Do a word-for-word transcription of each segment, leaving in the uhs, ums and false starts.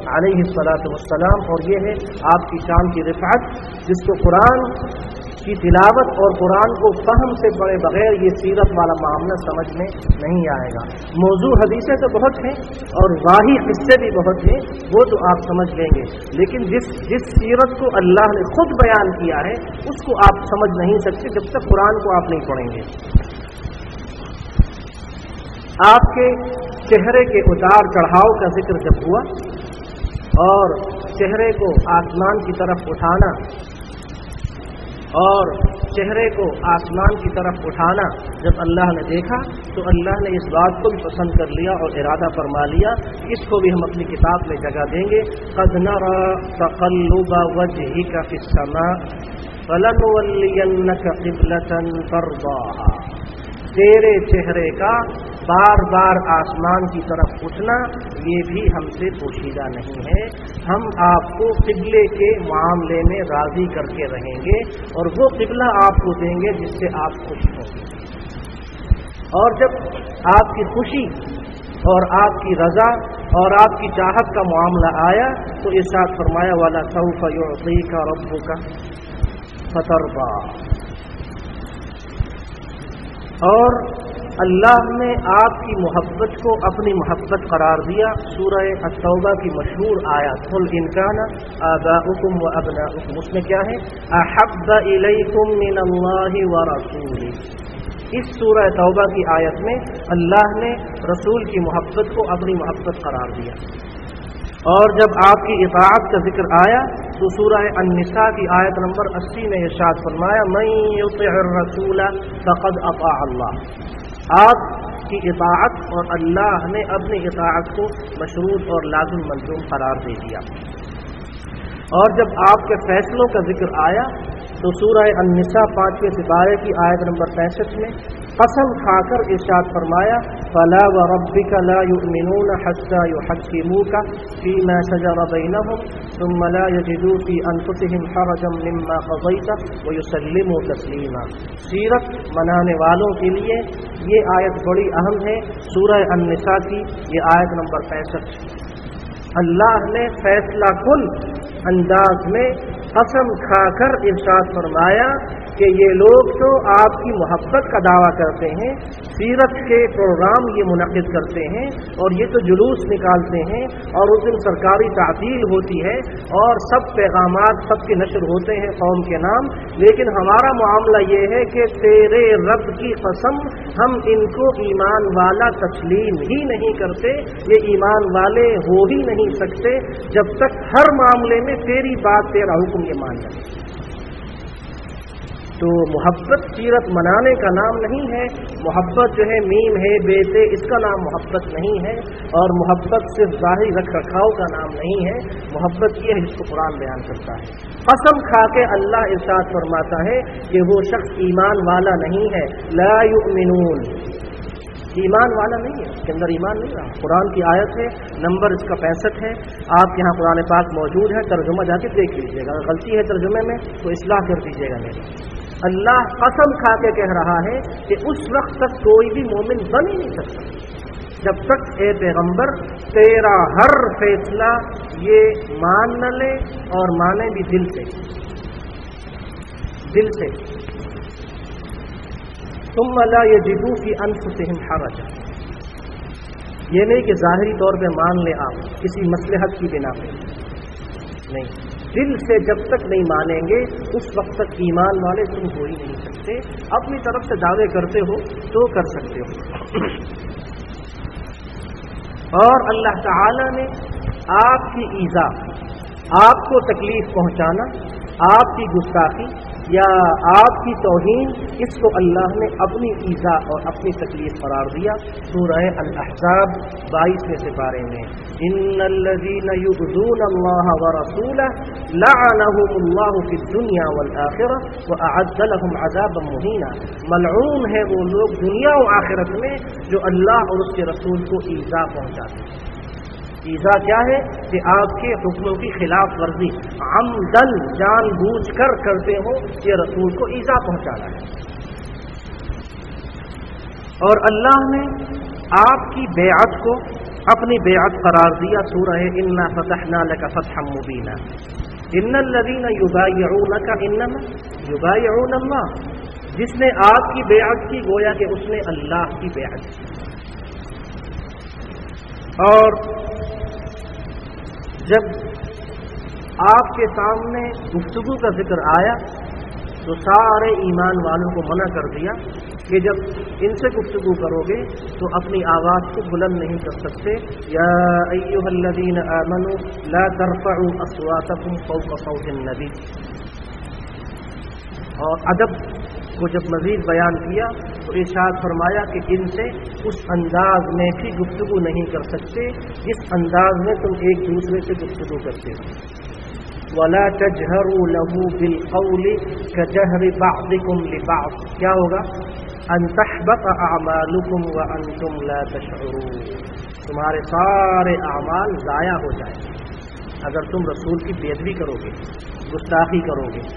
علیہ الصلاۃ والسلام، اور یہ ہے آپ کی شان کی رفعت، جس کو قرآن کی تلاوت اور قرآن کو فہم سے پڑھے بغیر یہ سیرت والا معاملہ سمجھ میں نہیں آئے گا۔ موضوع حدیثیں تو بہت ہیں اور واہی قصے بھی بہت ہیں، وہ تو آپ سمجھ لیں گے، لیکن جس جس سیرت کو اللہ نے خود بیان کیا ہے اس کو آپ سمجھ نہیں سکتے جب تک قرآن کو آپ نہیں پڑھیں گے۔ آپ کے چہرے کے اتار چڑھاؤ کا ذکر جب ہوا اور چہرے کو آسمان کی طرف اٹھانا اور چہرے کو آسمان کی طرف اٹھانا جب اللہ نے دیکھا تو اللہ نے اس بات کو بھی پسند کر لیا اور ارادہ فرما لیا، اس کو بھی ہم اپنی کتاب میں جگہ دیں گے۔ قد نرى تقلب وجهك في السماء فلنولينك قبلة ترضاها، تیرے چہرے کا بار بار آسمان کی طرف اٹھنا یہ بھی ہم سے پوشیدہ نہیں ہے، ہم آپ کو قبلے کے معاملے میں راضی کر کے رہیں گے اور وہ قبلہ آپ کو دیں گے جس سے آپ خوش ہوں گے۔ اور جب آپ کی خوشی اور آپ کی رضا اور آپ کی چاہت کا معاملہ آیا تو ارشاد فرمایا وَلَا سَوْفَ يُعْطِيكَ رَبُّكَ فَتَرْضَىٰ، اور اللہ نے آپ کی محبت کو اپنی محبت قرار دیا۔ سورہ التوبہ کی مشہور آیت قُلْ إِنْ كَانَ آبَاؤُكُمْ وَأَبْنَاؤُكُمْ، اس میں کیا ہے؟ أَحَبَّ إِلَيْكُمْ مِنَ اللَّهِ وَرَسُولِهِ، اس سورہ توبہ کی آیت میں اللہ نے رسول کی محبت کو اپنی محبت قرار دیا۔ اور جب آپ کی اطاعت کا ذکر آیا تو سورہ النساء کی آیت نمبر اسی میں ارشاد فرمایا من یطع الرسول فقد اطاع اللہ، آپ کی اطاعت اور اللہ نے اپنی اطاعت کو مشروط اور لازم ملزوم قرار دے دیا۔ اور جب آپ کے فیصلوں کا ذکر آیا تو سورہ النساء پانچویں سپارے کی آیت نمبر پینسٹھ میں قسم کھا کر ارشاد فرمایا فلا وربك لا يؤمنون حتى يحكموك فيما شجر بينهم ثم لا يجدوا في انفسهم حرجا مما قضيت ويسلموا تسليما۔ سیرت منانے والوں کے لیے یہ آیت بڑی اہم ہے، سورہ النساء کی یہ آیت نمبر پینسٹھ۔ اللہ نے فیصلہ کن انداز میں قسم کھا کر ارشاد فرمایا کہ یہ لوگ تو آپ کی محبت کا دعویٰ کرتے ہیں، سیرت کے پروگرام یہ منعقد کرتے ہیں اور یہ تو جلوس نکالتے ہیں اور اس دن سرکاری تعطیل ہوتی ہے اور سب پیغامات سب کے نشر ہوتے ہیں قوم کے نام، لیکن ہمارا معاملہ یہ ہے کہ تیرے رب کی قسم ہم ان کو ایمان والا تسلیم ہی نہیں کرتے، یہ ایمان والے ہو ہی نہیں سکتے جب تک ہر معاملے میں تیری بات تیرا حکم یہ مان جائے۔ تو محبت سیرت منانے کا نام نہیں ہے، محبت جو ہے میم ہے بیتے اس کا نام محبت نہیں ہے، اور محبت صرف ظاہری رکھ رکھاؤ کا نام نہیں ہے، محبت یہ ہے جس کو قرآن بیان کرتا ہے۔ قسم کھا کے اللہ ارشاد فرماتا ہے کہ وہ شخص ایمان والا نہیں ہے، لا یؤمنون، ایمان والا نہیں ہے، اس کے اندر ایمان نہیں رہا۔ قرآن کی آیت ہے، نمبر اس کا پینسٹھ ہے، آپ یہاں قرآن پاک موجود ہے، ترجمہ جا کے دیکھ لیجیے گا، اگر غلطی ہے ترجمے میں تو اصلاح کر دیجیے گا میری۔ اللہ قسم کھا کے کہہ رہا ہے کہ اس وقت تک کوئی بھی مومن بن ہی نہیں سکتا جب تک اے پیغمبر تیرا ہر فیصلہ یہ مان نہ لے، اور مانے بھی دل سے، دل سے ثم لا يجدوا في انفسهم حرجا، یہ نہیں کہ ظاہری طور پہ مان لے آپ کسی مصلحت کی بنا پہ، نہیں، دل سے جب تک نہیں مانیں گے اس وقت تک ایمان والے تم ہو ہی نہیں سکتے۔ اپنی طرف سے دعوے کرتے ہو تو کر سکتے ہو۔ اور اللہ تعالی نے آپ کی ایذا، آپ کو تکلیف پہنچانا، آپ کی گستاخی یا آپ کی توہین، اس کو اللہ نے اپنی ایذا اور اپنی تکلیف قرار دیا۔ سورہ الاحزاب بائیسویں سپارے میں ان الذین یؤذون اللہ ورسولہ لعنهم اللہ فی الدنیا والآخرہ واعد لهم عذابا مہینا، ملعون ہے وہ لوگ دنیا و آخرت میں جو اللہ اور اس کے رسول کو ایذا پہنچاتے ہیں۔ ایذا کیا ہے کہ آپ کے حکموں کی خلاف ورزی عمدن جان بوجھ کر کرتے ہو، یہ رسول کو ایذا پہنچانا ہے۔ اور اللہ نے آپ کی بیعت کو अपनी बेअत करार दिया। सूरह इन्ना फतहना लका फतहम मुबीना, इन्नल लज़ीना युबायिऊनका इन्नमा युबायिऊन अल्लाह, जिसने आपकी बेअत की गोया कि उसने अल्लाह की बेअत की। और जब आपके सामने गुफ्तगू का जिक्र आया तो सारे ईमान वालों को मना कर दिया कि जब इनसे गुफ्तगू करोगे तो अपनी आवाज़ को बुलंद नहीं कर सकते। या अय्युहल्लज़ीना आमनू ला तरफ़अू अस्वातकुम फ़ौक़ सौतिन नबी। और अदब को जब मज़ीद बयान किया तो इरशाद फरमाया कि इनसे उस अंदाज में भी गुफ्तगू नहीं कर सकते जिस अंदाज में तुम एक दूसरे से गुफ्तगू करते हो। वला तजहरू लहू बिलक़ौलि कजहरि बअदिकुम लिबअद, क्या होगा? अन तहबत अअमालुकुम व अंतुम ला तशऊरून, तुम्हारे सारे अमाल ज़ाया हो जाए अगर तुम रसूल की बेअदबी करोगे, गुस्ताखी करोगे।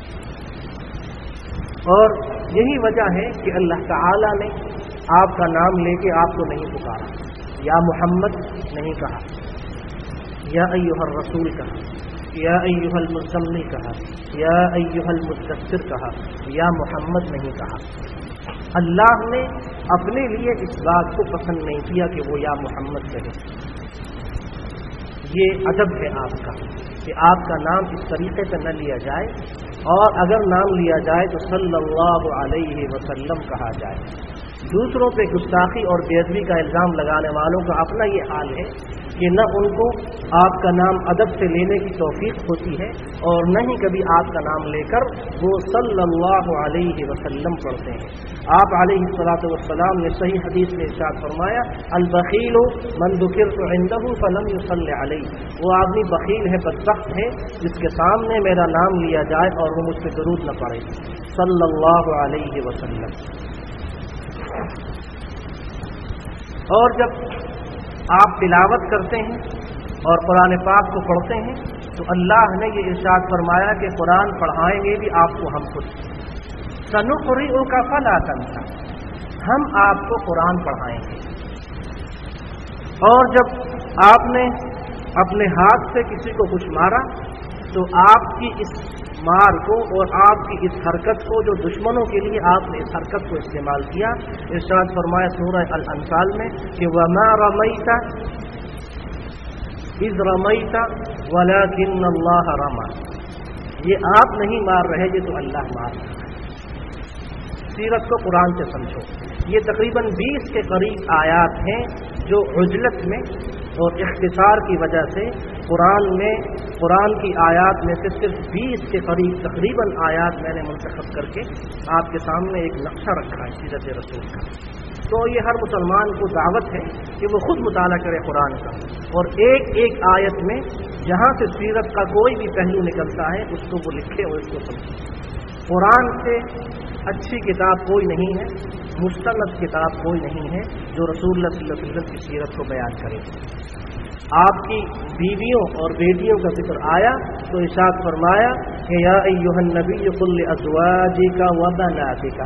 और यही वजह है कि अल्लाह ताला ने आपका नाम लेके आपको नहीं पुकारा, या मोहम्मद नहीं कहा, या अय्युहर रसूल कहा, या अय्युहल मुज़म्मिल कहा, या अय्युहल मुद्दस्सिर कहा, या मोहम्मद नहीं कहा। अल्लाह ने अपने लिए इस बात को पसंद नहीं किया कि वो या मोहम्मद कहे। ये अदब है आपका कि आपका नाम इस तरीके से न लिया जाए, और अगर नाम लिया जाए तो सल्लल्लाहु अलैहि वसल्लम कहा जाए। दूसरों पे गुस्ताखी और बेअदबी का इल्ज़ाम लगाने वालों का अपना ये हाल है कि न उनको आपका नाम अदब से लेने की तौफीक होती है और न ही कभी आपका नाम लेकर वो सल्लल्लाहु अलैहि वसल्लम पढ़ते हैं। आप अलैहिस्सलातु वस्सलाम ने सही हदीस में इरशाद फरमाया, अल बखील मन दुकिरतु इंदहु फलम युसल्लि अलैहि, वो आदमी बखील है, बदबख्त है जिसके सामने मेरा नाम लिया जाए और वो मुझ पर दरूद न पढ़े सल्लल्लाहु अलैहि वसल्लम। और जब आप तिलावत करते हैं और कुरान पाक को पढ़ते हैं तो अल्लाह ने ये इरशाद फरमाया कि कुरान पढ़ाएंगे भी आपको हम खुद, सनुक़रिउका फला तंसा, हम आपको कुरान पढ़ाएंगे। और जब आपने अपने हाथ से किसी को कुछ मारा तो आपकी इस मार को और आपकी इस हरकत को, जो दुश्मनों के लिए आपने इस हरकत को इस्तेमाल किया, इरशाद फरमाया सूरह अल अनफाल में कि वमा रमैता इज़ रमैता वलाकिन अल्लाह रमा, ये आप नहीं मार रहे, ये तो अल्लाह मार रहा है। सीरत को कुरान से समझो। ये तकरीबन बीस के करीब आयात हैं जो उजलत में और इख्तिसार की वजह से कुरान में, कुरान की आयात में से सिर्फ बीस के करीब तकरीबन आयात मैंने मुंतखब करके आपके सामने एक नक्शा रखा है सीरत रसूल का। तो ये हर मुसलमान को दावत है कि वो खुद मुताला करे कुरान का, और एक एक आयत में जहाँ से सीरत का कोई भी पहलू निकलता है उसको वो लिखे और उसको समझे। कुरान से अच्छी किताब कोई नहीं है, मुस्तनद किताब कोई नहीं है जो रसूलुल्लाह सल्लल्लाहु अलैहि वसल्लम की सीरत को बयान करे। आपकी बीवियों और बेटियों का जिक्र आया तो इरशाद फरमाया कि या अय्युहन नबी कुल लिअज़वाजिका व बनातिका।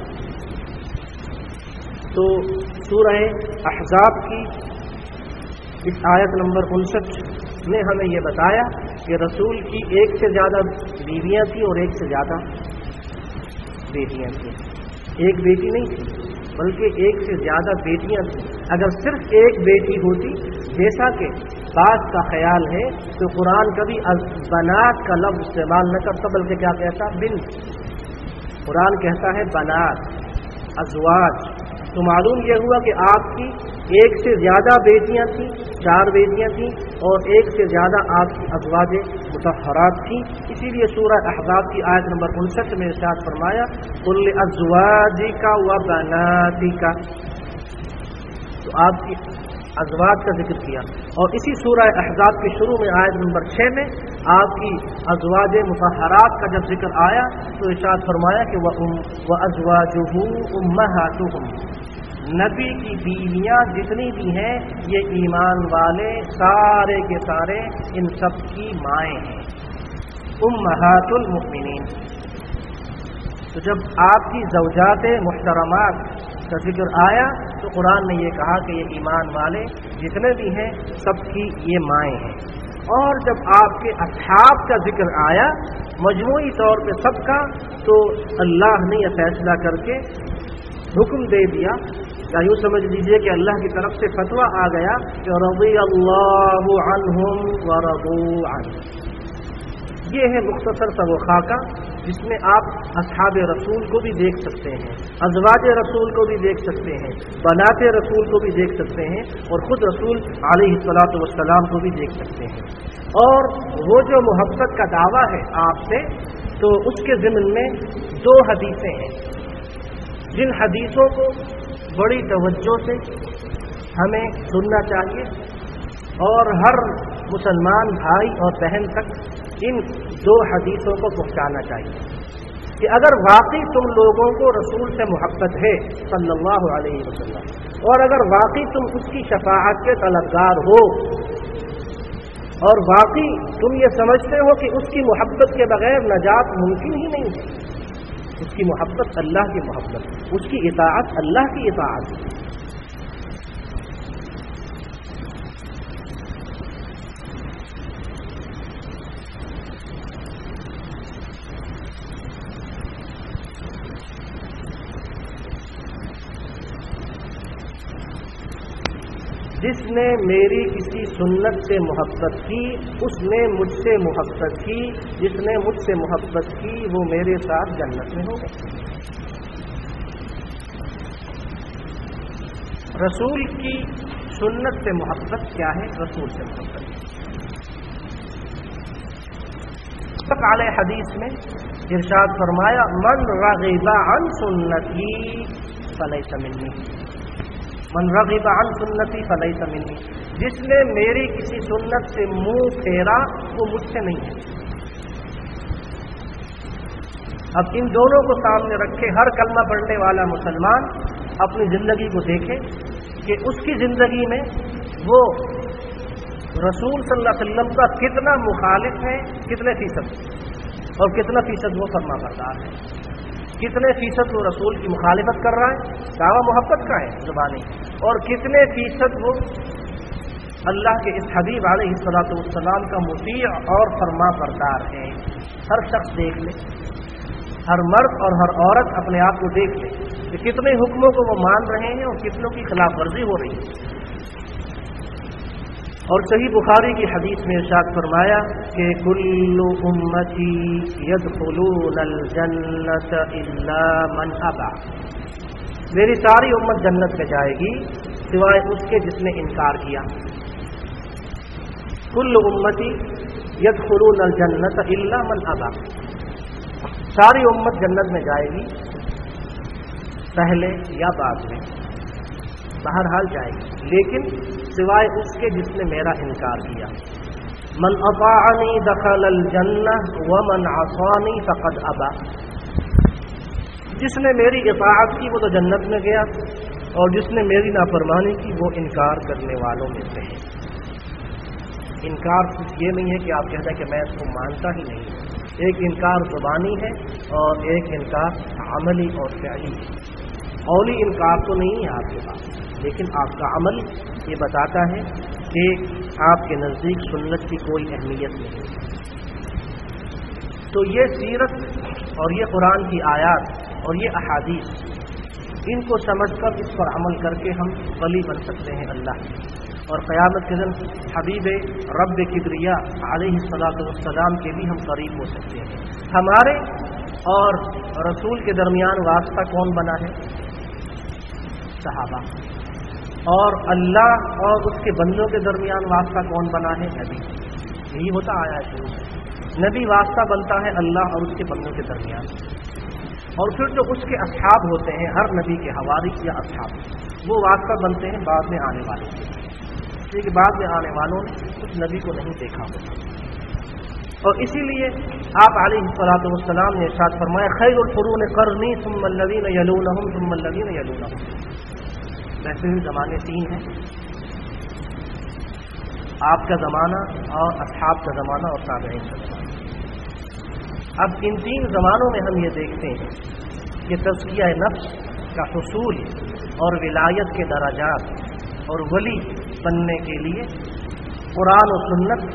तो सूरह अहज़ाब की इस आयत नंबर उनसठ ने हमें यह बताया कि रसूल की एक से ज़्यादा बीवियाँ थी और एक से ज़्यादा बेटियाँ थी। एक बेटी नहीं थी बल्कि एक से ज़्यादा बेटियाँ थी। अगर सिर्फ एक बेटी होती, जैसा कि बात का ख्याल है, तो कुरान कभी बनात का लफ्ज़ इस्तेमाल न करता बल्कि क्या कहता, बिन। कुरान कहता है बनात, अज़वाज। तो मालूम यह हुआ कि आपकी एक से ज़्यादा बेटियां थीं, चार बेटियां थीं, और एक से ज़्यादा आपकी अज़वाज मुतहहरात थीं। इसीलिए सूरह अहज़ाब की आयत नंबर उनसठ में इरशाद फरमाया कुल अज़वाजिका व बनातिका। तो आपकी अज़वाज का जिक्र किया, और इसी सूरह अहज़ाब के शुरू में आयत नंबर छः में आपकी अज़वाज मुतहहरात का जब जिक्र आया तो इरशाद फरमाया कि व व अज़वाजुहु उम्महातुहुम, नबी की बीवियाँ जितनी भी हैं ये ईमान वाले सारे के सारे इन सब की माएँ हैं, उम्महातुल मुमिनीन। तो जब आपकी ज़ौजात मुहतरमात का जिक्र आया تو قرآن نے یہ کہا کہ یہ ایمان والے جتنے بھی ہیں سب کی یہ مائیں ہیں. اور جب آپ کے اصحاب کا ذکر آیا مجموعی طور پہ سب کا، تو اللہ نے یہ فیصلہ کر کے حکم دے دیا، یا یوں سمجھ لیجئے کہ اللہ کی طرف سے فتویٰ آ گیا کہ رضی اللہ عنہم ورضوا عنہ. یہ ہے مختصر سا وہ خاکہ جس میں آپ اصحاب رسول کو بھی دیکھ سکتے ہیں، ازواج رسول کو بھی دیکھ سکتے ہیں، بنات رسول کو بھی دیکھ سکتے ہیں، اور خود رسول علیہ الصلاۃ والسلام کو بھی دیکھ سکتے ہیں. اور وہ جو محبت کا دعویٰ ہے آپ سے، تو اس کے ضمن میں دو حدیثیں ہیں جن حدیثوں کو بڑی توجہ سے ہمیں سننا چاہیے، اور ہر مسلمان بھائی اور بہن تک ان دو حدیثوں کو پہنچانا چاہیے کہ اگر واقعی تم لوگوں کو رسول سے محبت ہے صلی اللہ علیہ وسلم، اور اگر واقعی تم اس کی شفاعت کے طلبگار ہو، اور واقعی تم یہ سمجھتے ہو کہ اس کی محبت کے بغیر نجات ممکن ہی نہیں ہے، اس کی محبت اللہ کی محبت، اس کی اطاعت اللہ کی اطاعت. جس نے میری کسی سنت سے محبت کی اس نے مجھ سے محبت کی، جس نے مجھ سے محبت کی وہ میرے ساتھ جنت میں ہوگا. رسول کی سنت سے محبت کیا ہے؟ رسول سے محبت اعلی حدیث میں ارشاد فرمایا من رغب عن سنتی فلیس منی، من رغب عن سنتی فلیس منی، جس نے میری کسی سنت سے منہ پھیرا وہ مجھ سے نہیں ہے. اب ان دونوں کو سامنے رکھے ہر کلمہ پڑھنے والا مسلمان اپنی زندگی کو دیکھے کہ اس کی زندگی میں وہ رسول صلی اللہ علیہ وسلم کا کتنا مخالف ہے، کتنے فیصد، اور کتنا فیصد وہ فرما بردار ہے، کتنے فیصد وہ رسول کی مخالفت کر رہا ہے، دعویٰ محبت کا ہے زبانی، اور کتنے فیصد وہ اللہ کے اس حبیب علیہ الصلوۃ والسلام کا مطیع اور فرما بردار ہے. ہر شخص دیکھ لے، ہر مرد اور ہر عورت اپنے آپ کو دیکھ لے کہ کتنے حکموں کو وہ مان رہے ہیں اور کتنوں کی خلاف ورزی ہو رہی ہے. اور صحیح بخاری کی حدیث میں ارشاد فرمایا کہ کل امتی یدخلون الجنۃ الا من ابى، میری ساری امت جنت میں جائے گی سوائے اس کے جس نے انکار کیا. کل امتی یدخلون الجنۃ الا من ابى، ساری امت جنت میں جائے گی پہلے یا بعد میں، بہرحال جائے گی، لیکن سوائے اس کے جس نے میرا انکار کیا. من اطاعنی دخل الجنہ ومن عصانی فقد ابى، جس نے میری اطاعت کی وہ تو جنت میں گیا، اور جس نے میری نافرمانی کی وہ انکار کرنے والوں میں سے ہے. انکار صرف یہ نہیں ہے کہ آپ کہتے ہیں کہ میں اس کو مانتا ہی نہیں، ایک انکار زبانی ہے اور ایک انکار عملی اور فعلی ہے. قولی انکار تو نہیں ہے آپ کے پاس، لیکن آپ کا عمل یہ بتاتا ہے کہ آپ کے نزدیک سنت کی کوئی اہمیت نہیں. تو یہ سیرت اور یہ قرآن کی آیات اور یہ احادیث، ان کو سمجھ کر اس پر عمل کر کے ہم ولی بن سکتے ہیں اللہ کی، اور قیامت کے دن حبیب رب کبریا علیہ الصلوۃ والسلام کے بھی ہم قریب ہو سکتے ہیں. ہمارے اور رسول کے درمیان واسطہ کون بنا ہے؟ صحابہ. اور اللہ اور اس کے بندوں کے درمیان واسطہ کون بنا ہے؟ نبی. یہی ہوتا آیا ہے شروع سے، نبی واسطہ بنتا ہے اللہ اور اس کے بندوں کے درمیان. اور پھر جو اس کے اصحاب ہوتے ہیں، ہر نبی کے حواری یا اصحاب، وہ واسطہ بنتے ہیں بعد میں آنے والوں کے، اس لیے کہ بعد میں آنے والوں نے اس نبی کو نہیں دیکھا ہوتا. اور اسی لیے آپ علیہ الصلوۃ والسلام نے ارشاد فرمایا خیر القرون قرنی ثم الذین یلونہم ثم الذین یلونہم. بہترین زمانے تین ہیں، آپ کا زمانہ اور اصحاب کا زمانہ اور تابعین کا زمانہ. اب ان تین زمانوں میں ہم یہ دیکھتے ہیں کہ تزکیہ نفس کا حصول اور ولایت کے درجات اور ولی بننے کے لیے قرآن و سنت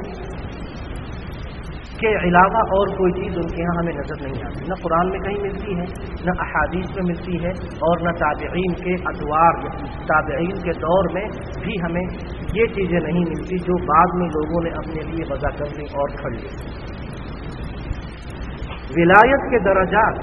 کے علاوہ اور کوئی چیز ان کے ہاں ہمیں نظر نہیں آتی، نہ قرآن میں کہیں ملتی ہے، نہ احادیث میں ملتی ہے، اور نہ تابعین کے ادوار تابعین کے دور میں بھی ہمیں یہ چیزیں نہیں ملتی جو بعد میں لوگوں نے اپنے لیے وضع کر لی اور کھڑ لی۔ ولایت کے درجات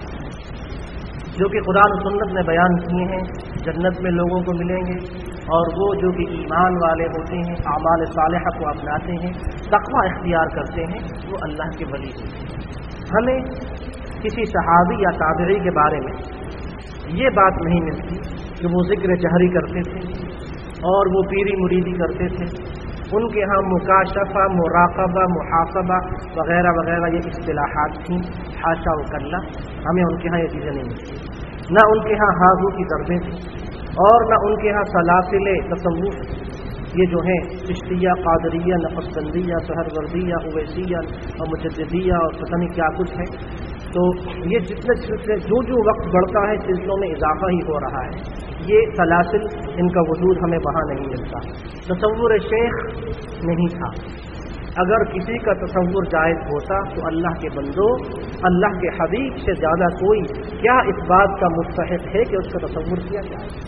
جو کہ قرآن و سنت نے بیان کیے ہیں، جنت میں لوگوں کو ملیں گے، اور وہ جو کہ ایمان والے ہوتے ہیں، اعمال صالحہ کو اپناتے ہیں، تقوی اختیار کرتے ہیں، وہ اللہ کے ولی ہوتے ہیں۔ ہمیں کسی صحابی یا تابعی کے بارے میں یہ بات نہیں ملتی کہ وہ ذکر جہری کرتے تھے اور وہ پیری مریدی کرتے تھے، ان کے ہاں مکاشفہ، مراقبہ، محاسبہ وغیرہ وغیرہ یہ اصطلاحات تھیں، حاشا و کلا، ہمیں ان کے ہاں یہ چیزیں نہیں ملتی، نہ ان کے ہاں حاضو کی ضربیں تھیں، اور نہ ان کے ہاں سلاسل تصوف یہ جو ہیں چشتیہ، قادریہ، نقشبندیہ، سہروردیہ، اویسیہ اور مجددیہ اور پتہ نہیں کیا کچھ ہے۔ تو یہ جتنے سلسلے جو جو وقت بڑھتا ہے سلسلوں میں اضافہ ہی ہو رہا ہے، یہ سلاسل ان کا وجود ہمیں وہاں نہیں ملتا۔ تصور شیخ نہیں تھا، اگر کسی کا تصور جائز ہوتا تو اللہ کے بندوں، اللہ کے حبیب سے زیادہ کوئی کیا اس بات کا مستحق ہے کہ اس کا تصور کیا جائے؟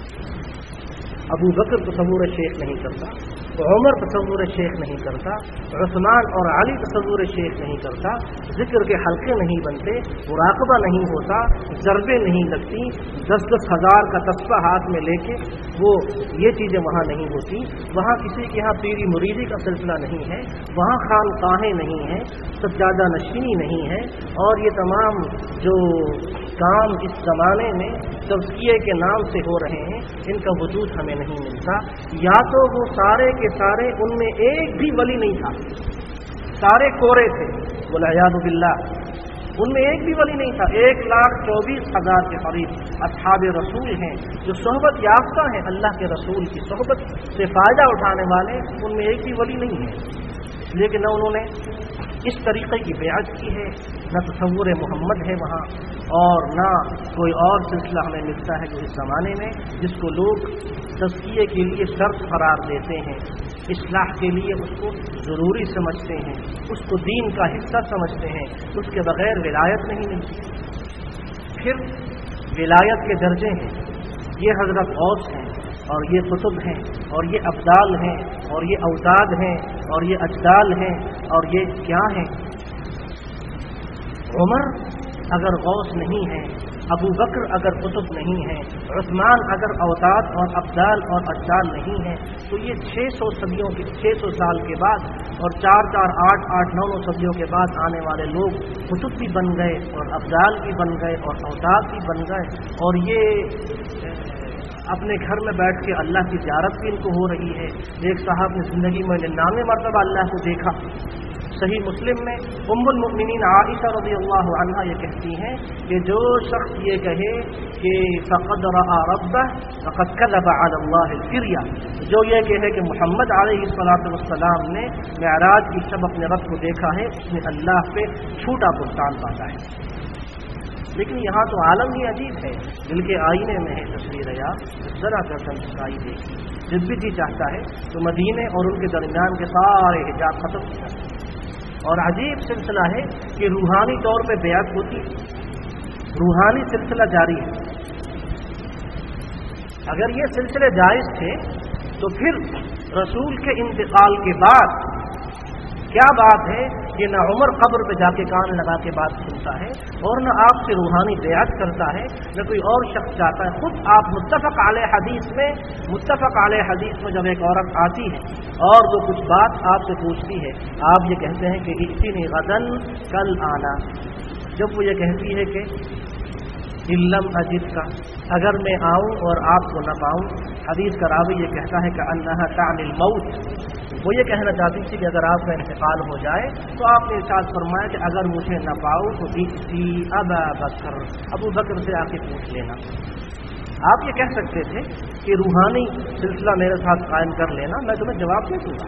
ابو بکر تصور شیخ نہیں کرتا، عمر تصور شیخ نہیں کرتا، عثمان اور علی تصور شیخ نہیں کرتا، ذکر کے حلقے نہیں بنتے، مراقبہ نہیں ہوتا، ضربیں نہیں لگتی، دس دس ہزار کا تسبیح ہاتھ میں لے کے وہ یہ چیزیں وہاں نہیں ہوتی، وہاں کسی کے یہاں پیری مریدی کا سلسلہ نہیں ہے، وہاں خانقاہیں نہیں ہیں، سجادہ نشینی نہیں ہے، اور یہ تمام جو کام اس زمانے میں تزکیے کے نام سے ہو رہے ہیں ان کا وجود ہمیں نہیں ملتا۔ یا تو وہ سارے کے سارے ان میں ایک بھی ولی نہیں تھا، سارے کورے تھے والعیاذ باللہ، ان میں ایک بھی ولی نہیں تھا۔ ایک لاکھ چوبیس ہزار کے قریب اصحاب رسول ہیں جو صحبت یافتہ ہیں، اللہ کے رسول کی صحبت سے فائدہ اٹھانے والے، ان میں ایک بھی ولی نہیں ہے، لیکن نہ انہوں نے اس طریقے کی بیعت کی ہے، نہ تصور محمد ہے وہاں، اور نہ کوئی اور سلسلہ ہمیں ملتا ہے جو اس زمانے میں جس کو لوگ تزکیے کے لیے شرط قرار دیتے ہیں، اصلاح کے لیے اس کو ضروری سمجھتے ہیں، اس کو دین کا حصہ سمجھتے ہیں، اس کے بغیر ولایت نہیں ملتی۔ پھر ولایت کے درجے ہیں، یہ حضرت غوث ہیں اور یہ قطب ہیں اور یہ ابدال ہیں اور یہ اوتاد ہیں اور یہ اجدال ہیں اور یہ کیا ہیں۔ عمر اگر غوث نہیں ہے، ابو بکر اگر قطب نہیں ہے، عثمان اگر اوتاد اور ابدال اور اجدال نہیں ہیں، تو یہ چھ سو صدیوں کے چھ سو سال کے بعد اور چار چار آٹھ آٹھ نو نو صدیوں کے بعد آنے والے لوگ قطب بھی بن گئے اور ابدال بھی بن گئے اور اوتاد بھی بن گئے، اور یہ اپنے گھر میں بیٹھ کے اللہ کی زیارت بھی ان کو ہو رہی ہے۔ ایک صاحب نے زندگی میں ننانوے مرتبہ اللہ کو دیکھا۔ صحیح مسلم میں ام المؤمنین عائشہ رضی اللہ عنہا یہ کہتی ہیں کہ جو شخص یہ کہے کہ فقد رأى ربہ فقد کذب علی اللہ الفریہ، جو یہ کہے کہ محمد علیہ الصلوۃ والسلام نے معراج کی شب اپنے رب کو دیکھا ہے، اس نے اللہ پہ چھوٹا بہتان باندھا ہے۔ لیکن یہاں تو عالم ہی عجیب ہے، دل کے آئینے میں ہے تصویر یا ذرا گردن جھکائی دیکھی، جب بھی جی چاہتا ہے تو مدینے اور ان کے درمیان کے سارے حجاب ختم ہو جاتے ہیں۔ اور عجیب سلسلہ ہے کہ روحانی طور پہ بیعت ہوتی ہے، روحانی سلسلہ جاری ہے۔ اگر یہ سلسلے جائز تھے تو پھر رسول کے انتقال کے بعد کیا بات ہے کہ نہ عمر قبر پہ جا کے کان لگا کے بات سنتا ہے اور نہ آپ سے روحانی بیعت کرتا ہے، نہ کوئی اور شخص چاہتا ہے۔ خود آپ متفق علیہ حدیث میں متفق علیہ حدیث میں جب ایک عورت آتی ہے اور وہ کچھ بات آپ سے پوچھتی ہے، آپ یہ کہتے ہیں کہ ائتنی غدن کل آنا، جب وہ یہ کہتی ہے کہ علم اجد کا، اگر میں آؤں اور آپ کو نہ پاؤں، حدیث کا راوی یہ کہتا ہے کہ انہا تعنی الموت، وہ یہ کہنا چاہتی تھی کہ اگر آپ کا انتقال ہو جائے تو آپ نے ارشاد فرمایا کہ اگر مجھے نہ پاؤں تو ائتی ابا بکر، ابو بکر سے آ کے پوچھ لینا۔ آپ یہ کہہ سکتے تھے کہ روحانی سلسلہ میرے ساتھ قائم کر لینا، میں تمہیں جواب دے دوں گا۔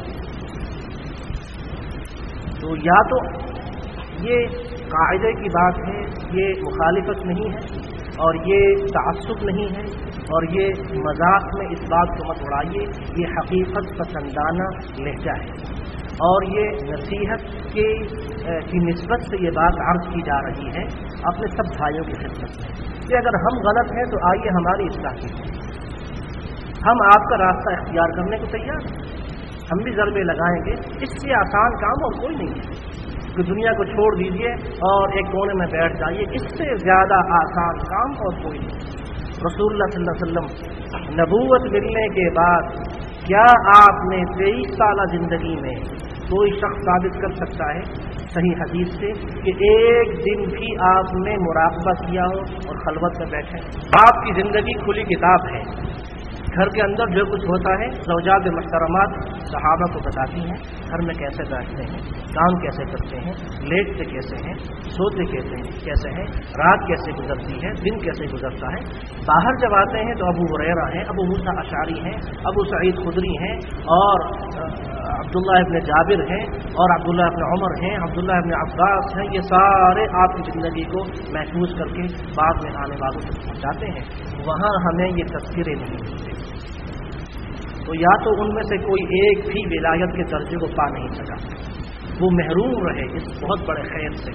تو یا تو یہ قاعدے کی بات ہے، یہ مخالفت نہیں ہے، اور یہ تعصب نہیں ہے اور یہ مذاق میں اس بات کو مت اڑائیے، یہ حقیقت پسندانہ لہجہ ہے اور یہ نصیحت کے کی نسبت سے یہ بات عرض کی جا رہی ہے اپنے سب بھائیوں کی خدمت میں کہ اگر ہم غلط ہیں تو آئیے ہماری اصلاح کیجیے، ہم آپ کا راستہ اختیار کرنے کو تیار ہیں، ہم بھی ضربے لگائیں گے، اس سے آسان کام اور کوئی نہیں ہے کہ دنیا کو چھوڑ دیجیے اور ایک کونے میں بیٹھ جائیے، اس سے زیادہ آسان کام اور کوئی نہیں۔ رسول اللہ صلی اللہ علیہ وسلم نبوت ملنے کے بعد کیا آپ نے تیئیس سالہ زندگی میں کوئی شخص ثابت کر سکتا ہے صحیح حدیث سے کہ ایک دن بھی آپ نے مراقبہ کیا ہو اور خلوت میں بیٹھے؟ آپ کی زندگی کھلی کتاب ہے، گھر کے اندر جو کچھ ہوتا ہے زوجات محترمات صحابہ کو بتاتی ہیں، گھر میں کیسے بیٹھتے ہیں، کام کیسے کرتے ہیں، لیٹتے کیسے ہیں، سوتے کیسے ہیں کیسے ہیں رات کیسے گزرتی ہے، دن کیسے گزرتا ہے۔ باہر جب آتے ہیں تو ابو ہریرہ ہیں، ابو موسیٰ اشعری ہیں، ابو سعید خدری ہیں اور عبداللہ ابن جابر ہیں اور عبداللہ ابن عمر ہیں، عبداللہ ابن عباس ہیں، یہ سارے آپ کی زندگی کو محفوظ کر کے بعد میں آنے والوں تک پہنچاتے ہیں۔ وہاں ہمیں یہ تذکرے نہیں ملتے، تو یا تو ان میں سے کوئی ایک بھی ولایت کے درجے کو پا نہیں سکا، وہ محروم رہے اس بہت بڑے خیر سے،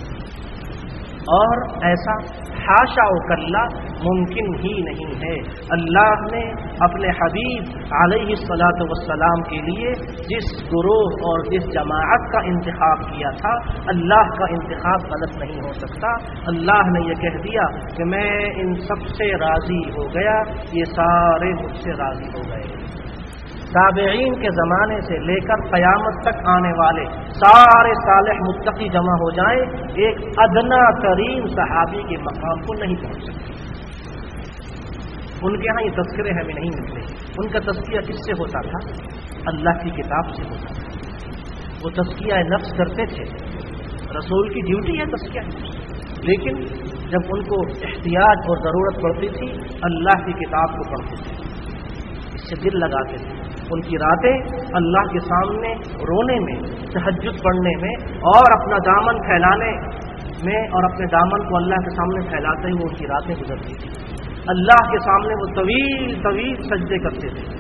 اور ایسا حاشا و کلا ممکن ہی نہیں ہے۔ اللہ نے اپنے حبیب علیہ الصلاۃ والسلام کے لیے جس گروہ اور جس جماعت کا انتخاب کیا تھا، اللہ کا انتخاب غلط نہیں ہو سکتا۔ اللہ نے یہ کہہ دیا کہ میں ان سب سے راضی ہو گیا، یہ سارے مجھ سے راضی ہو گئے۔ تابعین کے زمانے سے لے کر قیامت تک آنے والے سارے صالح متقی جمع ہو جائیں، ایک ادنا ترین صحابی کے مقام کو نہیں پہنچ سکتے۔ ان کے ہاں یہ تذکرے ہمیں نہیں ملتے۔ ان کا تزکیہ کس سے ہوتا تھا؟ اللہ کی کتاب سے ہوتا تھا۔ وہ تزکیہ نفس کرتے تھے، رسول کی ڈیوٹی ہے تزکیہ نفس، لیکن جب ان کو احتیاج اور ضرورت پڑتی تھی اللہ کی کتاب کو پڑھتے تھے، اس سے دل لگاتے تھے۔ ان کی راتیں اللہ کے سامنے رونے میں، تہجد پڑھنے میں اور اپنا دامن پھیلانے میں اور اپنے دامن کو اللہ کے سامنے پھیلاتے ہوئے ان کی راتیں گزرتی تھی۔ اللہ کے سامنے وہ طویل طویل سجدے کرتے تھے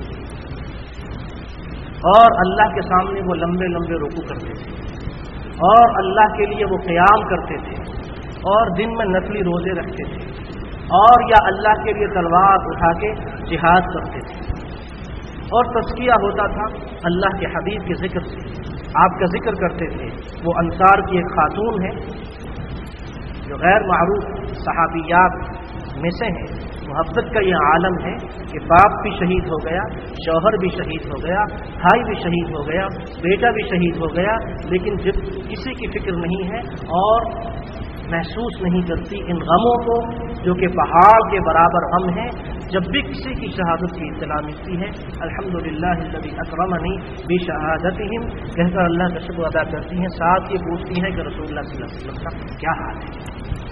اور اللہ کے سامنے وہ لمبے لمبے رکوع کرتے تھے اور اللہ کے لیے وہ قیام کرتے تھے اور دن میں نفلی روزے رکھتے تھے اور یا اللہ کے لیے تلوار اٹھا کے جہاد کرتے تھے، اور تزکیہ ہوتا تھا اللہ کے حبیب کے ذکر سے۔ آپ کا ذکر کرتے تھے۔ وہ انصار کی ایک خاتون ہے جو غیر معروف صحابیات میں سے ہیں، محبت کا یہ عالم ہے کہ باپ بھی شہید ہو گیا، شوہر بھی شہید ہو گیا، بھائی بھی شہید ہو گیا، بیٹا بھی شہید ہو گیا، لیکن جب کسی کی فکر نہیں ہے اور محسوس نہیں کرتی ان غموں کو جو کہ پہاڑ کے برابر غم ہیں۔ جب بھی کسی کی شہادت کی اطلاع ملتی ہے الحمدللہ الذی اکرمنی بشہادتہم کہہ کر اللہ کا شکر ادا کرتی ہیں، ساتھ یہ پوچھتی ہیں کہ رسول اللہ صلی اللہ علیہ وسلم کا کیا حال ہے۔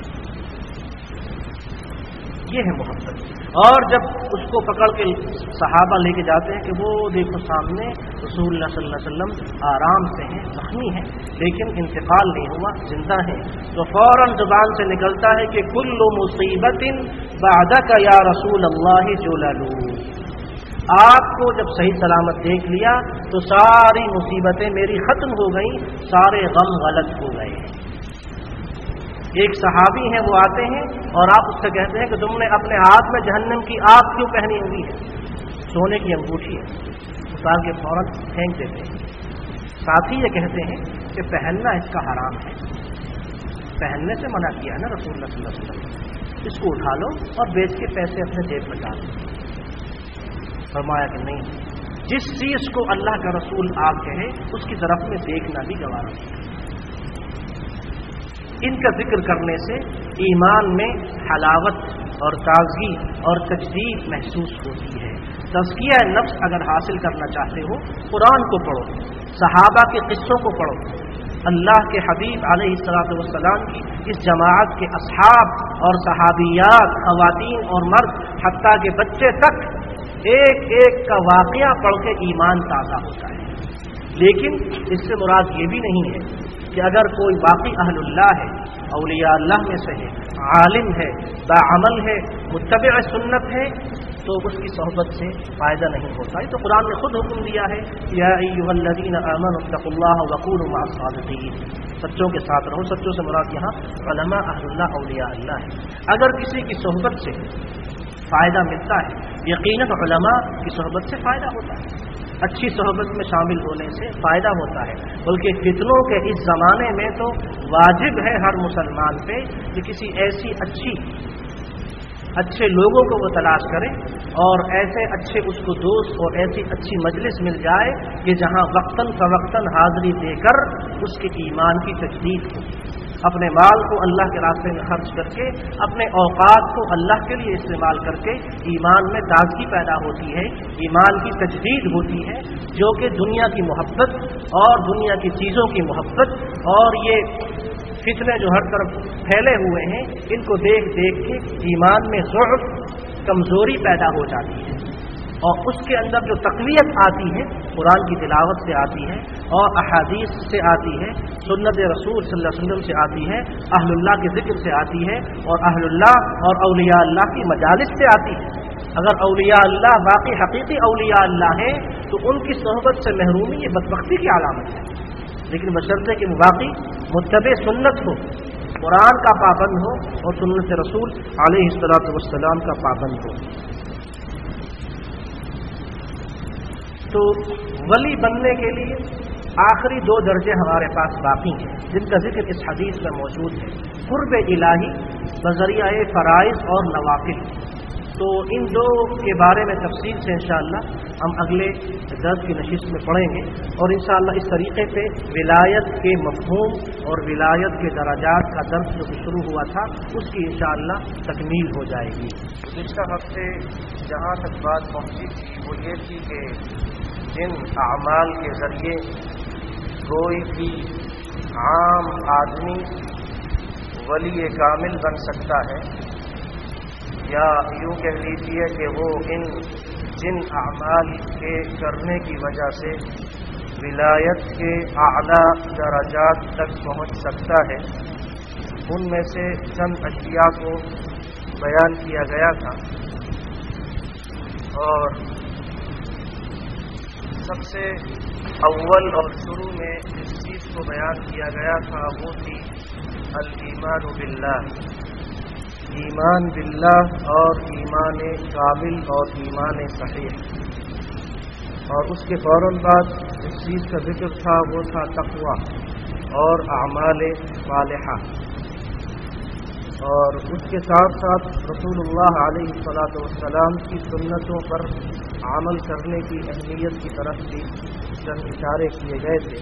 یہ ہے محبت۔ اور جب اس کو پکڑ کے صحابہ لے کے جاتے ہیں کہ وہ دیکھو سامنے رسول اللہ صلی اللہ علیہ وسلم آرام سے ہیں، زخمی ہیں لیکن انتقال نہیں ہوا، زندہ ہیں، تو فوراً زبان سے نکلتا ہے کہ کل مصیبت بعدک یا رسول اللہ جلل۔ آپ کو جب صحیح سلامت دیکھ لیا تو ساری مصیبتیں میری ختم ہو گئیں، سارے غم غلط ہو گئے۔ ایک صحابی ہیں، وہ آتے ہیں اور آپ اس سے کہتے ہیں کہ تم نے اپنے ہاتھ میں جہنم کی آگ کیوں پہنی ہوئی ہے؟ سونے کی انگوٹھی ہے، اتار کے فوراً پھینک دیتے ہیں۔ ساتھ ہی یہ کہتے ہیں کہ پہننا اس کا حرام ہے، پہننے سے منع کیا ہے نا رسول اللہ صلی اللہ علیہ وسلم، اس کو اٹھا لو اور بیچ کے پیسے اپنے جیب میں ڈال دو۔ فرمایا کہ نہیں، جس چیز کو اللہ کا رسول آپ کہے اس کی طرف میں دیکھنا بھی گوارا نہیں۔ ان کا ذکر کرنے سے ایمان میں حلاوت اور تازگی اور تجدید محسوس ہوتی ہے۔ تزکیہ نفس اگر حاصل کرنا چاہتے ہو قرآن کو پڑھو، صحابہ کے قصوں کو پڑھو، اللہ کے حبیب علیہ الصلوۃ والسلام کی اس جماعت کے اصحاب اور صحابیات، خواتین اور مرد، حتیٰ کہ بچے تک، ایک ایک کا واقعہ پڑھ کے ایمان تازہ ہوتا ہے۔ لیکن اس سے مراد یہ بھی نہیں ہے کہ اگر کوئی واقعی اہل اللہ ہے औलिया अल्लाह में से है, आलिम है, बाअमल है, मुत्तबि सुन्नत है, तो उसकी सोहबत से फ़ायदा नहीं होता। ये तो कुरान ने खुद हुक्म दिया है, या अय्युहल्लज़ीना आमनू इत्तक़ुल्लाह वकूनू मअस-सादिक़ीन, सच्चों के साथ रहो। सच्चों से मुराद यहाँ उलमा अहलुल्लाह औलिया अल्लाह है। अगर किसी की सोहबत से फ़ायदा मिलता है, यकीनन उलमा की सोहबत से फ़ायदा होता है, अच्छी सोहबत में शामिल होने से फ़ायदा होता है। बल्कि फितनों के इस ज़माने में तो वाजिब है हर मुसलमान पे कि किसी ऐसी अच्छी अच्छे लोगों को वो तलाश करे और ऐसे अच्छे उसको दोस्त और ऐसी अच्छी मजलिस मिल जाए कि जहाँ वक्तन फवक्तन हाज़िरी देकर उसके ईमान की तजदीद हो, अपने माल को अल्लाह के रास्ते में खर्च करके, अपने औकात को अल्लाह के लिए इस्तेमाल करके ईमान में ताज़गी पैदा होती है, ईमान की तजदीद होती है, जो कि दुनिया की मोहब्बत और दुनिया की चीज़ों की मोहब्बत और ये फितने जो हर तरफ फैले हुए हैं, इनको देख देख के ईमान में ज़ुअफ़, कमज़ोरी पैदा हो जाती है और उसके अंदर जो तक़वियत आती है कुरान की तिलावत से आती है और अहादीस से आती है, सुन्नत रसूल सल्लल्लाहु अलैहि वसल्लम से आती है, अहलुल्लाह के ज़िक्र से आती है और अहलुल्लाह और औलिया अल्लाह की मजालिस से आती है। अगर औलिया अल्लाह वाक़ई हक़ीक़ी औलिया अल्लाह है तो उनकी सोहबत से महरूमी ये बदबख्ती की अलामत है, लेकिन बशर्ते कि वाक़ई मुत्तबे सुन्नत हो, कुरान का पाबंद हो और सुन्नत रसूल अलैहिस्सलातु वस्सलाम का पाबंद हो। तो वली बनने के लिए आखिरी दो दर्जे हमारे पास बाकी हैं, जिनका जिक्र इस हदीस में मौजूद है, कुर्ब इलाही बज़रिया फ़राइज़ और नवाफिल। तो इन दो के बारे में तफसील से इंशाअल्लाह हम अगले दर्स की नशिस्त में पढ़ेंगे और इंशाअल्लाह इस तरीके से विलायत के मफ़हूम और विलायत के दराजात का दर्स जो शुरू हुआ था उसकी इंशाअल्लाह तकमील हो जाएगी। पिछले हफ्ते जहाँ तक बात पहुँची थी वो ये थी कि जिन अमाल के ज़रिए कोई भी आम आदमी वली कामिल बन सकता है, या यूँ कह लीजिए कि वो इन जिन अमाल के करने की वजह से विलायत के आला दराजात तक पहुँच सकता है, उनमें से चंद अशिया को बयान किया गया था। और सबसे अव्वल और शुरू में जिस चीज़ को बयान किया गया था वो थी अल ईमान बिल्लाह, ईमान बिल्लाह और ईमान कामिल और ईमान सहीह। और उसके फ़ौरन बाद इस चीज़ का जिक्र था वो था तक़वा और अमाल सालिहा। और उसके साथ साथ रसूलुल्लाह अलैहिस्सलातु वस्सलाम की सुन्नतों पर अमल करने की अहमियत की तरफ भी चंद इशारे किए गए थे।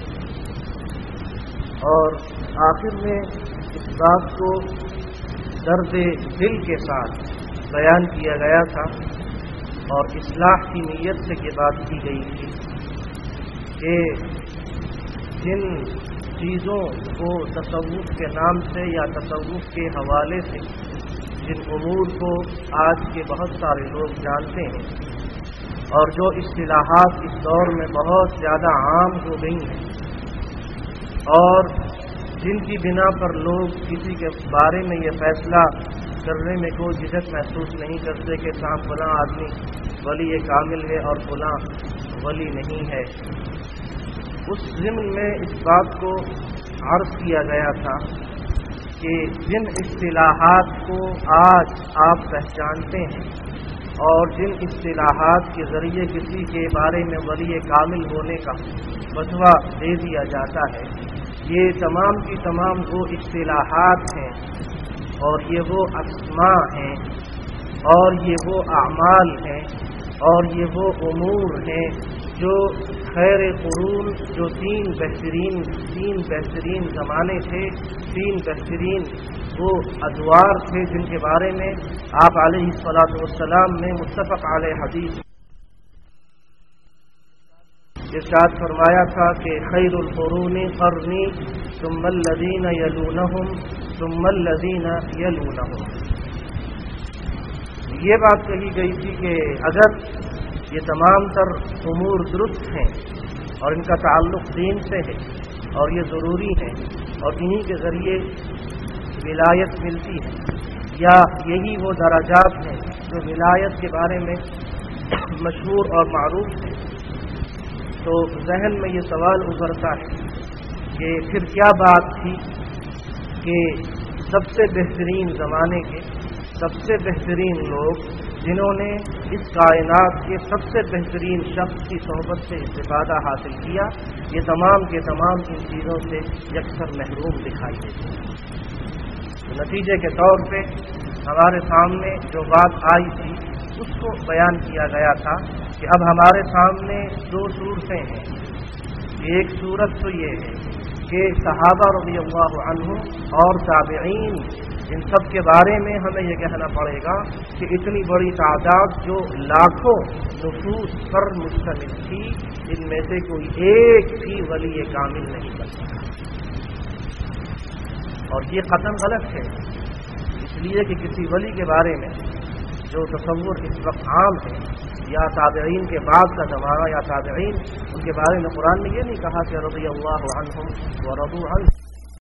और आखिर में इस बात को दर्द दिल के साथ बयान किया गया था और इस्लाह की नीयत से ये बात की गई थी कि जिन चीज़ों को तसव्वुफ़ के नाम से या तसव्वुफ़ के हवाले से जिन उमूर को आज के बहुत सारे लोग जानते हैं और जो इस्तिलाहात इस दौर में बहुत ज़्यादा आम हो गई हैं और जिनकी बिना पर लोग किसी के बारे में ये फैसला करने में कोई झिझक महसूस नहीं करते कि साहब फलां आदमी वली कामिल है और फलां वली नहीं है, उस ज़िम्न में इस बात को अर्ज़ किया गया था कि जिन इस्तिलाहात को आज आप पहचानते हैं और जिन इस्तिलाहात के ज़रिए किसी के बारे में वली कामिल होने का फतवा दे दिया जाता है, ये तमाम की तमाम वो इस्तिलाहात हैं और ये वो अस्मा हैं और ये वो अमाल हैं और ये वो उमूर हैं जो खैर कुरून, जो तीन बेहतरीन तीन बेहतरीन ज़माने थे, तीन बेहतरीन वो अदवार थे जिनके बारे में आप अलैहिस्सलातु वस्सलाम ने मुत्तफ़क़ अलैह हदीस इरशाद फरमाया था कि खैरुल कुरूनी क़र्नी सुम्मल लज़ीना यलूनहुम सुम्मल लज़ीना यलूनहुम। ये बात कही गई थी कि अगर ये तमाम तर उमूर दुरुस्त हैं और इनका ताल्लुक़ दीन से है और ये ज़रूरी है और इन्हीं के ज़रिए ولایت ملتی ہے، یا یہی وہ درجات ہیں جو ولایت کے بارے میں مشہور اور معروف ہیں، تو ذہن میں یہ سوال ابھرتا ہے کہ پھر کیا بات تھی کہ سب سے بہترین زمانے کے سب سے بہترین لوگ جنہوں نے اس کائنات کے سب سے بہترین شخص کی صحبت سے استفادہ حاصل کیا، یہ تمام کے تمام ان چیزوں سے یکسر محروم دکھائی دیتے ہیں۔ نتیجے کے طور پہ ہمارے سامنے جو بات آئی تھی اس کو بیان کیا گیا تھا کہ اب ہمارے سامنے دو صورتیں ہیں۔ ایک صورت تو یہ ہے کہ صحابہ رضی اللہ عنہم اور تابعین، ان سب کے بارے میں ہمیں یہ کہنا پڑے گا کہ اتنی بڑی تعداد جو لاکھوں نفوس پر مشتمل تھی، ان میں سے کوئی ایک بھی ولی کامل نہیں بن سکا، اور یہ قطعاً غلط ہے، اس لیے کہ کسی ولی کے بارے میں جو تصور اس وقت عام ہے، یا تابعین کے بعد کا زمانہ یا تابعین، ان کے بارے میں قرآن نے یہ نہیں کہا کہ رضی اللہ عنہم ورضوا عنہ،